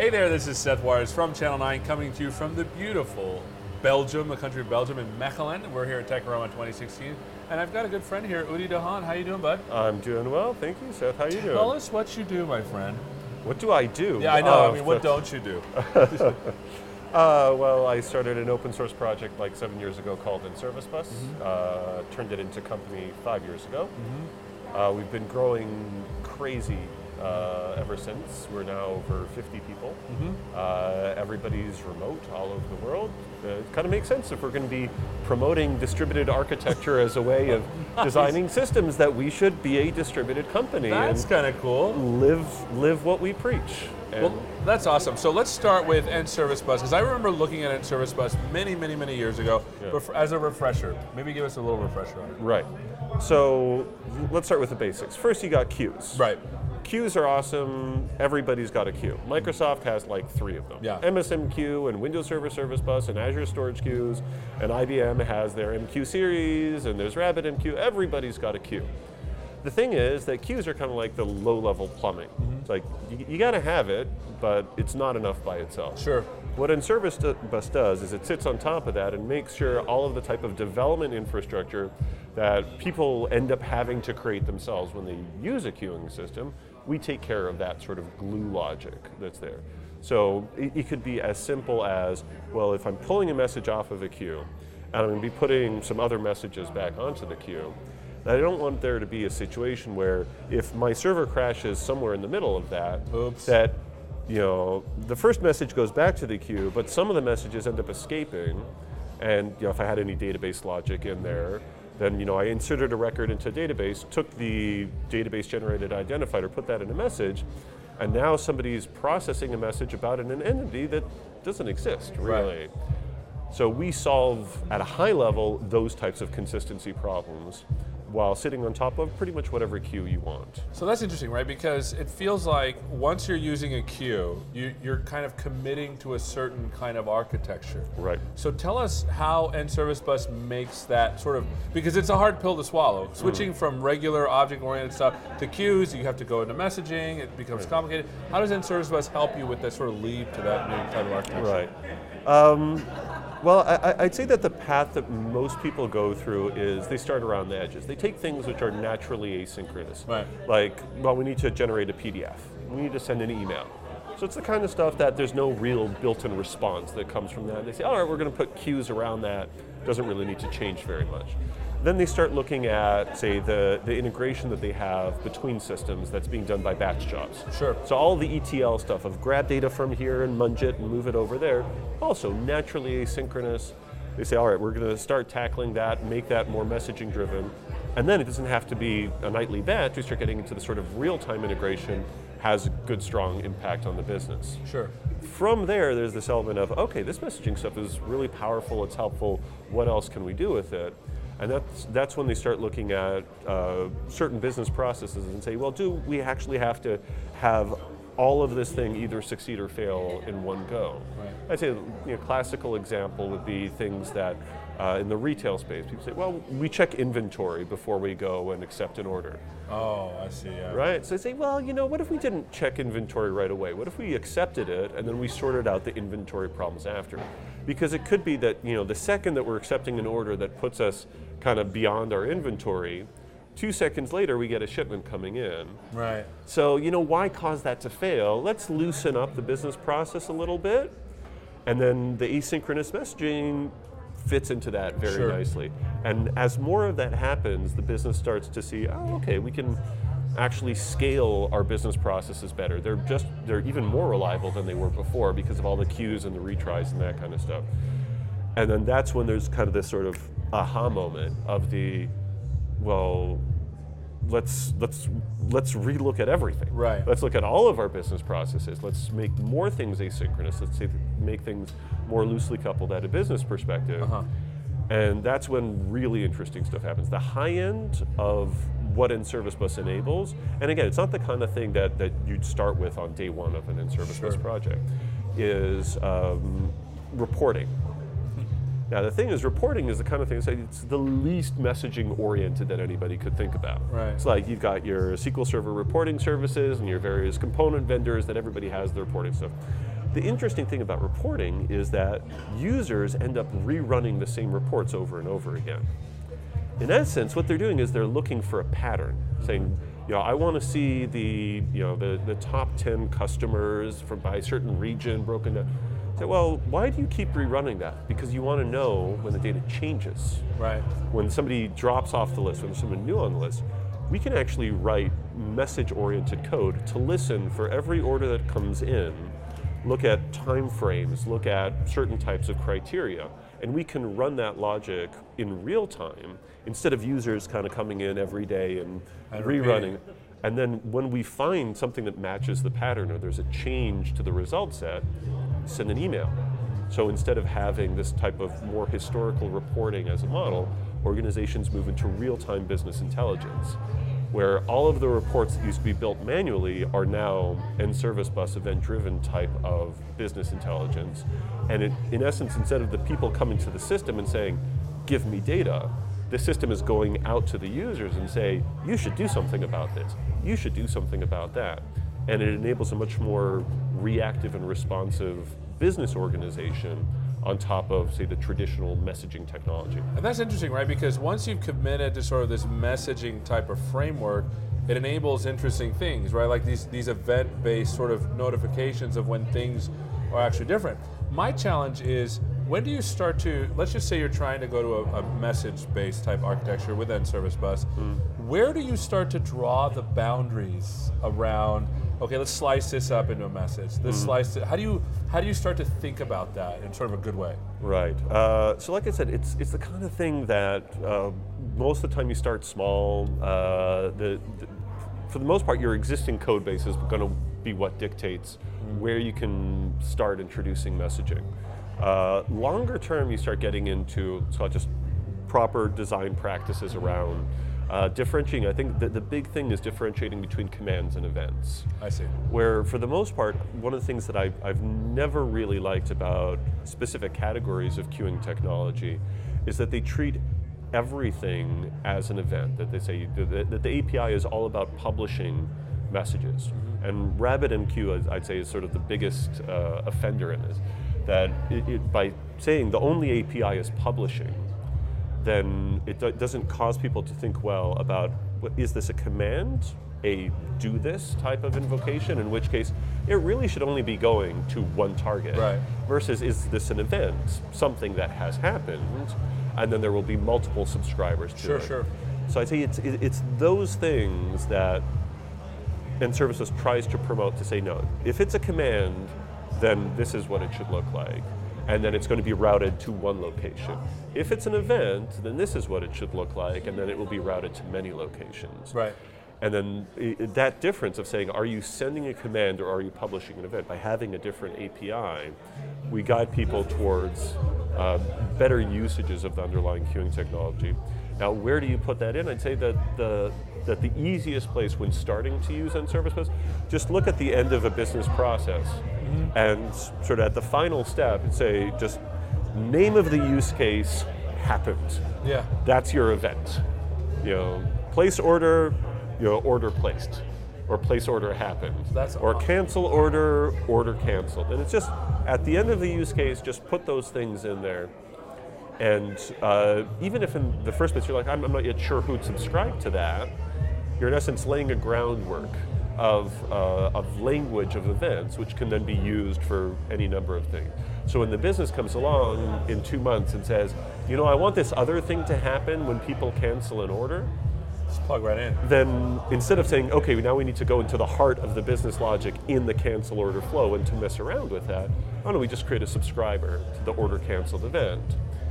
Hey there, this is Seth Waters from Channel 9 coming to you from the beautiful Belgium, the country of Belgium in Mechelen. We're here at TechAroma 2016, and I've got a good friend here, Udi de Haan. How you doing, bud? I'm doing well, thank you, Seth. How you doing? Tell us what you do, my friend. What do I do? Yeah, I know. What don't you do? Well, I started an open source project like 7 years ago called InService Bus. Turned it into company 5 years ago. We've been growing crazy ever since. We're now over 50 people. Everybody's remote all over the world. It kind of makes sense if we're going to be promoting distributed architecture as a way of designing systems that we should be a distributed company. That's kind of cool. Live what we preach. Well, that's awesome. So let's start with InService Bus, because I remember looking at InService Bus many years ago. As a refresher, maybe give us a little refresher on it. Right. So let's start with the basics. First, you got queues. Right. Queues are awesome. Everybody's got a queue. Microsoft has like 3 of them. Yeah. MSM Queue and Windows Server Service Bus and Azure Storage Queues, and IBM has their MQ series, and there's RabbitMQ. Everybody's got a queue. The thing is that queues are kind of like the low-level plumbing. It's like, you got to have it, but it's not enough by itself. Sure. What InService Bus does is it sits on top of that and makes sure all of the type of development infrastructure that people end up having to create themselves when they use a queuing system, we take care of that sort of glue logic that's there. So it could be as simple as, well, if I'm pulling a message off of a queue, and I'm going to be putting some other messages back onto the queue, I don't want there to be a situation where if my server crashes somewhere in the middle of that, that the first message goes back to the queue, but some of the messages end up escaping, and if I had any database logic in there, then I inserted a record into a database, took the database generated identifier, put that in a message, and now somebody's processing a message about an entity that doesn't exist, really. Right. So we solve, at a high level, those types of consistency problems while sitting on top of pretty much whatever queue you want. So that's interesting, right? Because it feels like once you're using a queue, you're kind of committing to a certain kind of architecture. Right. So tell us how InService Bus makes that sort of, because it's a hard pill to swallow. Switching from regular object-oriented stuff to queues, you have to go into messaging, it becomes complicated. How does InService Bus help you with that sort of leap to that new type of architecture? Right. Well, I'd say that the path that most people go through is they start around the edges. They take things which are naturally asynchronous. Right. Like, well, we need to generate a PDF. We need to send an email. So it's the kind of stuff that there's no real built-in response that comes from that. And they say, all right, we're going to put queues around that. Doesn't really need to change very much. Then they start looking at, say, the integration that they have between systems that's being done by batch jobs. Sure. So all the ETL stuff of grab data from here and munge it and move it over there, also naturally asynchronous. They say, all right, we're going to start tackling that, make that more messaging driven. And then it doesn't have to be a nightly batch. We start getting into the sort of real-time integration, has a good, strong impact on the business. Sure. From there, there's this element of, okay, this messaging stuff is really powerful, it's helpful, what else can we do with it? And that's when they start looking at certain business processes and say, well, do we actually have to have all of this thing either succeed or fail in one go? Right. I'd say a classical example would be things that in the retail space, people say, well, we check inventory before we go and accept an order. Oh, I see, yeah. Right, so they say, well, what if we didn't check inventory right away? What if we accepted it and then we sorted out the inventory problems after? Because it could be that, the second that we're accepting an order that puts us kind of beyond our inventory, 2 seconds later we get a shipment coming in. Right. So, why cause that to fail? Let's loosen up the business process a little bit, and then the asynchronous messaging fits into that very nicely. And as more of that happens, the business starts to see, oh, okay, we can actually scale our business processes better. They're even more reliable than they were before because of all the queues and the retries and that kind of stuff. And then that's when there's kind of this sort of aha moment of the, well, let's relook at everything. Right. Let's look at all of our business processes. Let's make more things asynchronous. Let's make things more loosely coupled at a business perspective. And that's when really interesting stuff happens. The high end of what InService Bus enables, and again, it's not the kind of thing that you'd start with on day one of an InService Bus project, is reporting. Now the thing is, reporting is the kind of thing, it's the least messaging oriented that anybody could think about. Right. It's like you've got your SQL Server reporting services and your various component vendors that everybody has their reporting stuff. The interesting thing about reporting is that users end up rerunning the same reports over and over again. In essence, what they're doing is they're looking for a pattern, saying, I want to see the top 10 customers by a certain region broken down. Say, well, why do you keep rerunning that? Because you want to know when the data changes. Right. When somebody drops off the list, when there's someone new on the list, we can actually write message-oriented code to listen for every order that comes in, look at time frames, look at certain types of criteria, and we can run that logic in real time instead of users kind of coming in every day and rerunning. And then when we find something that matches the pattern or there's a change to the result set, send an email. So instead of having this type of more historical reporting as a model, organizations move into real-time business intelligence, where all of the reports that used to be built manually are now N-Service Bus event-driven type of business intelligence. And in essence, instead of the people coming to the system and saying, give me data, the system is going out to the users and say, you should do something about this, you should do something about that. And it enables a much more reactive and responsive business organization on top of, say, the traditional messaging technology. And that's interesting, right? Because once you've committed to sort of this messaging type of framework, it enables interesting things, right? Like these event-based sort of notifications of when things are actually different. My challenge is, when do you start to, let's just say you're trying to go to a message-based type architecture with N-Service Bus, where do you start to draw the boundaries around, okay, let's slice this up into a message. Let's slice it. How do you start to think about that in sort of a good way? Right. So like I said, it's the kind of thing that most of the time you start small. For the most part, your existing code base is going to be what dictates where you can start introducing messaging. Longer term, you start getting into just proper design practices around differentiating. I think that the big thing is differentiating between commands and events. I see. Where for the most part, one of the things that I've never really liked about specific categories of queuing technology is that they treat everything as an event, that they say that the API is all about publishing messages. And RabbitMQ, I'd say, is sort of the biggest offender in this. That by saying the only API is publishing, then it doesn't cause people to think well about, is this a command, a do this type of invocation, in which case it really should only be going to one target, right, versus is this an event, something that has happened, and then there will be multiple subscribers to it. Sure. So I'd say it's those things that N-Service Bus tries to promote, to say, no, if it's a command, then this is what it should look like. And then it's going to be routed to one location. If it's an event, then this is what it should look like, and then it will be routed to many locations. Right. And then that difference of saying, are you sending a command or are you publishing an event? By having a different API, we guide people towards better usages of the underlying queuing technology. Now, where do you put that in? I'd say that the easiest place when starting to use N-Service Bus, just look at the end of a business process and sort of at the final step and say, just name of the use case happened. Yeah. That's your event. Place order, order placed, or place order happened. Or cancel order, order canceled. And it's just, at the end of the use case, just put those things in there. And even if in the first place you're like, I'm not yet sure who'd subscribe to that, you're in essence laying a groundwork of language of events, which can then be used for any number of things. So when the business comes along in 2 months and says, I want this other thing to happen when people cancel an order, just plug right in. Then instead of saying, okay, now we need to go into the heart of the business logic in the cancel order flow and to mess around with that, why don't we just create a subscriber to the order canceled event?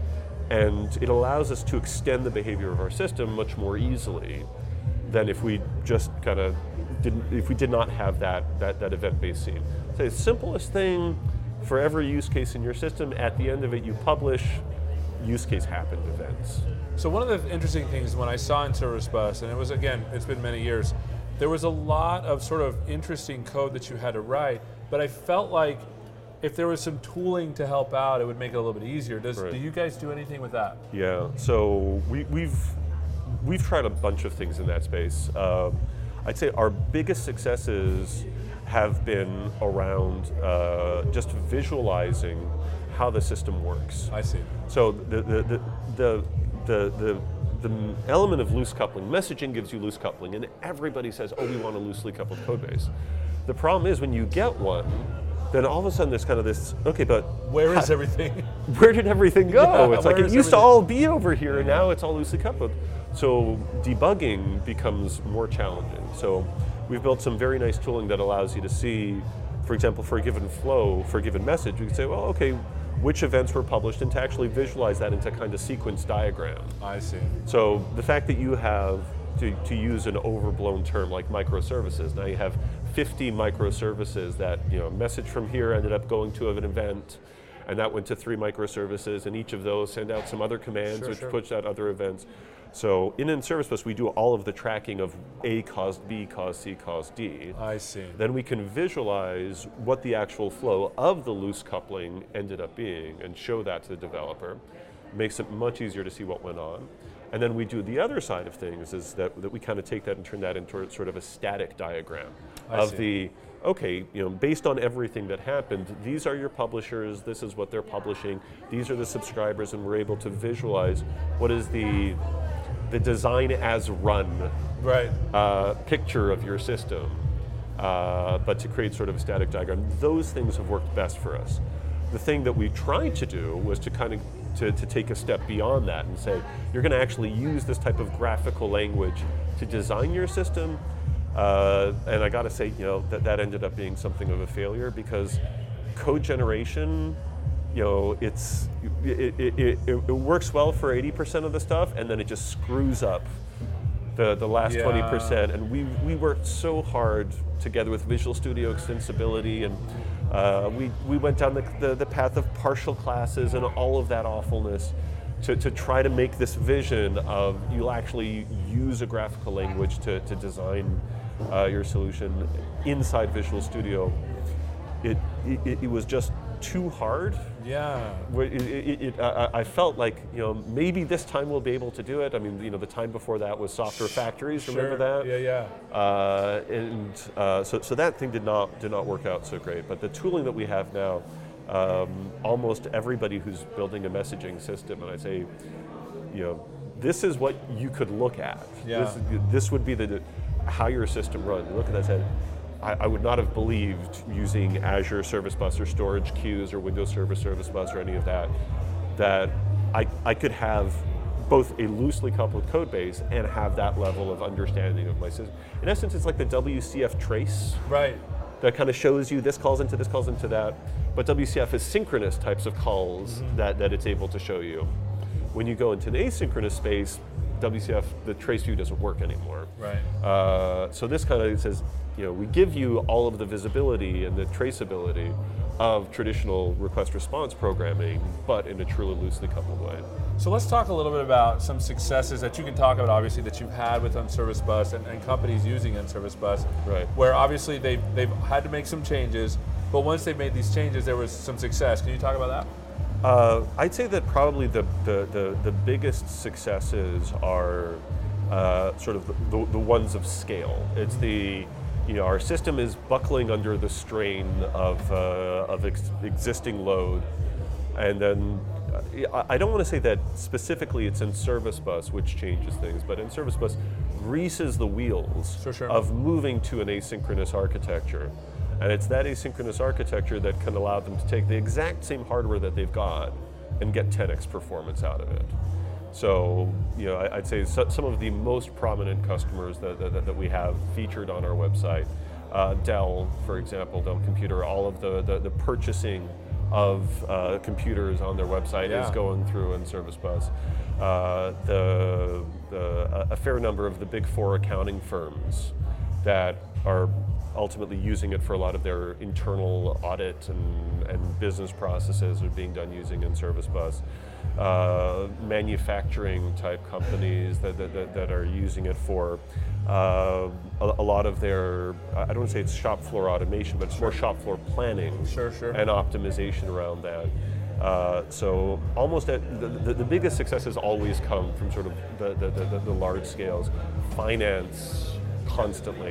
And it allows us to extend the behavior of our system much more easily than if we just kind of did not have that event-based scene. So the simplest thing for every use case in your system, at the end of it you publish use case happened events. So one of the interesting things when I saw N-Service Bus, and it was, again, it's been many years, there was a lot of sort of interesting code that you had to write, but I felt like if there was some tooling to help out, it would make it a little bit easier. Do you guys do anything with that? Yeah, so we've tried a bunch of things in that space. I'd say our biggest successes have been around just visualizing how the system works. I see. So the element of loose coupling, messaging gives you loose coupling, and everybody says, oh, we want a loosely coupled code base. The problem is when you get one, then all of a sudden there's kind of this, okay, but where is everything? Where did everything go? Yeah, it's like where it is used to everything? all be over here, and now it's all loosely coupled. So debugging becomes more challenging. So we've built some very nice tooling that allows you to see, for example, for a given flow, for a given message, we can say, well, okay, which events were published, and to actually visualize that into kind of sequence diagram. I see. So the fact that you have, to use an overblown term like microservices, now you have 50 microservices that, a message from here ended up going to an event, and that went to 3 microservices, and each of those send out some other commands which push out other events. So in Service Bus, we do all of the tracking of A caused B, caused C, caused D. I see. Then we can visualize what the actual flow of the loose coupling ended up being and show that to the developer. Makes it much easier to see what went on. And then we do the other side of things is that we kind of take that and turn that into sort of a static diagram okay, based on everything that happened, these are your publishers, this is what they're publishing, these are the subscribers, and we're able to visualize what is the design as run picture of your system, but to create sort of a static diagram. Those things have worked best for us. The thing that we tried to do was to kind of to take a step beyond that and say, you're going to actually use this type of graphical language to design your system. And I got to say, that ended up being something of a failure because code generation, it works well for 80% of the stuff, and then it just screws up the last 20%. And we worked so hard together with Visual Studio Extensibility, and we went down the path of partial classes and all of that awfulness to try to make this vision of you'll actually use a graphical language to design your solution inside Visual Studio. It was just too hard. Yeah. I felt like maybe this time we'll be able to do it. I mean, the time before that was Software Factories. Remember that? Yeah. So that thing did not work out so great. But the tooling that we have now, almost everybody who's building a messaging system, and I say, this is what you could look at. Yeah. This would be how your system runs. Look at that. Said, I would not have believed using Azure Service Bus or storage queues or Windows Server Service Bus or any of that I could have both a loosely coupled code base and have that level of understanding of my system. In essence, it's like the WCF trace. Right. That kind of shows you this calls into this, calls into that. But WCF is synchronous types of calls that it's able to show you. When you go into an asynchronous space, WCF, the trace view doesn't work anymore. Right. So this kind of says, we give you all of the visibility and the traceability of traditional request response programming, but in a truly loosely coupled way. So let's talk a little bit about some successes that you can talk about, obviously, that you've had with nService Bus and companies using nService Bus, right? Where obviously they've had to make some changes, but once they made these changes, there was some success. Can you talk about that? I'd say that probably the biggest successes are sort of the ones of scale. It's our system is buckling under the strain of existing load, and then I don't want to say that specifically it's nService Bus which changes things, but nService Bus greases the wheels of moving to an asynchronous architecture. And it's that asynchronous architecture that can allow them to take the exact same hardware that they've got and get 10x performance out of it. So, I'd say some of the most prominent customers that we have featured on our website, Dell, for example, Dell Computer, all of the purchasing of computers on their website is going through nService Bus. A fair number of the big 4 accounting firms that are ultimately using it for a lot of their internal audit and business processes are being done using nService Bus. Manufacturing type companies that are using it for a lot of their, I don't want to say it's shop floor automation, but it's more shop floor planning and optimization around that. So almost the biggest successes always come from sort of the large scales. Finance constantly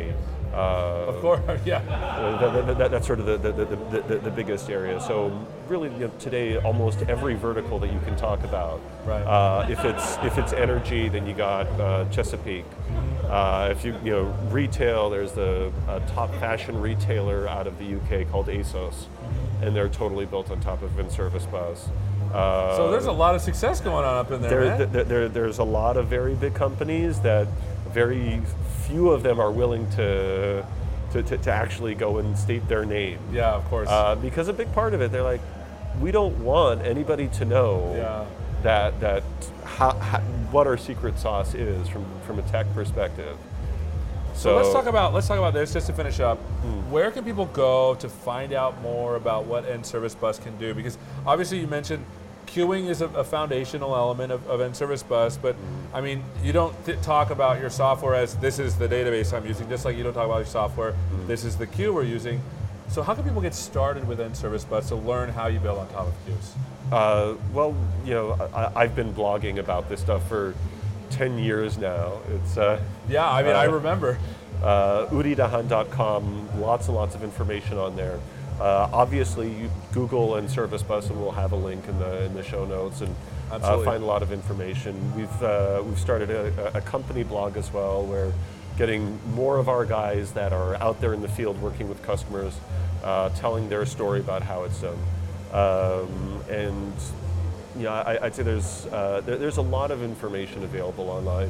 Of course, yeah. That's sort of the biggest area. So really, today, almost every vertical that you can talk about. Right. If it's energy, then you got Chesapeake. If you retail, there's the top fashion retailer out of the UK called ASOS, and they're totally built on top of InService Bus. So there's a lot of success going on up in there, man. There's a lot of very big companies that very few of them are willing to actually go and state their name. Yeah, of course. Because a big part of it, they're like, we don't want anybody to know that what our secret sauce is from a tech perspective. So let's talk about this just to finish up. Where can people go to find out more about what NService Bus can do? Because obviously you mentioned queuing is a foundational element of NService Bus, but I mean, you don't talk about your software as this is the database I'm using, just like you don't talk about your software, this is the queue we're using. So how can people get started with NService Bus to learn how you build on top of queues? Well, I've been blogging about this stuff for 10 years now. It's yeah, I mean, I remember. uridahan.com, lots and lots of information on there. Obviously, you Google NService Bus and we'll have a link in the show notes and find a lot of information. We've started a company blog as well. We're getting more of our guys that are out there in the field working with customers, telling their story about how it's done. And I'd say there's a lot of information available online.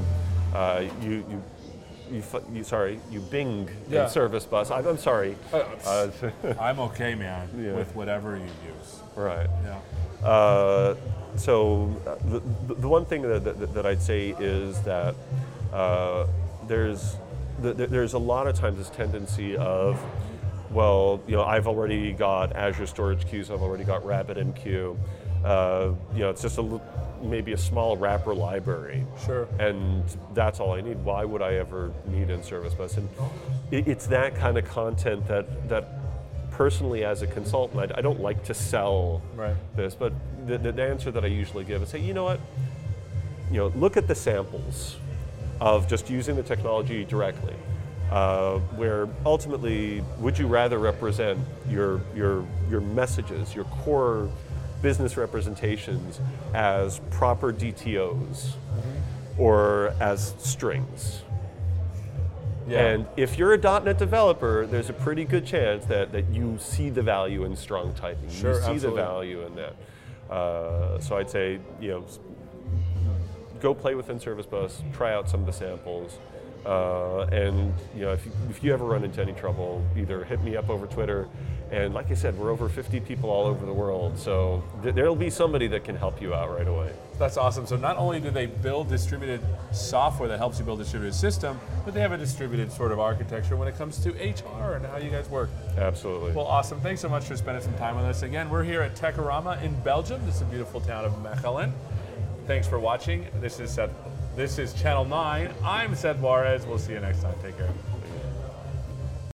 You Bing NService Bus. I'm sorry. I'm okay, man, with whatever you use. Right. Yeah. So the one thing that I'd say is that there's a lot of times this tendency of, well, I've already got Azure Storage Queues, I've already got RabbitMQ. It's just maybe a small wrapper library. Sure. And that's all I need. Why would I ever need NService Bus? And it's that kind of content that personally as a consultant, I don't like to sell this, but the answer that I usually give is say, you know what? Look at the samples of just using the technology directly. Where ultimately, would you rather represent your messages, your core business representations as proper DTOs or as strings? Yeah. And if you're a .NET developer, there's a pretty good chance that you see the value in strong typing. Sure, you see absolutely. the value in that. So I'd say, go play with NService Bus, try out some of the samples. And if you ever run into any trouble, either hit me up over Twitter, and like I said, we're over 50 people all over the world, so there'll be somebody that can help you out right away. That's awesome. So not only do they build distributed software that helps you build a distributed system, but they have a distributed sort of architecture when it comes to HR and how you guys work. Absolutely. Well, awesome. Thanks so much for spending some time with us. Again, we're here at Techorama in Belgium. This is a beautiful town of Mechelen. Thanks for watching. This is Channel 9. I'm Seth Juarez. We'll see you next time. Take care.